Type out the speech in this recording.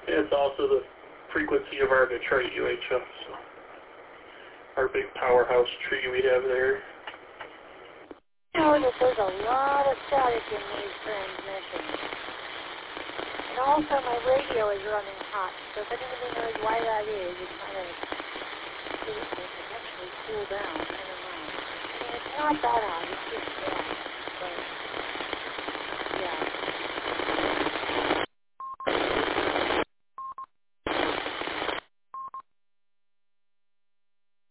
It's also the frequency of our Detroit UHF, so our big powerhouse tree we have there. I know that there's a lot of static in these transmissions. And also my radio is running hot, so if anybody knows why that is, it kind of potentially cool down. I don't know. I mean, it's not that hot, it's just that.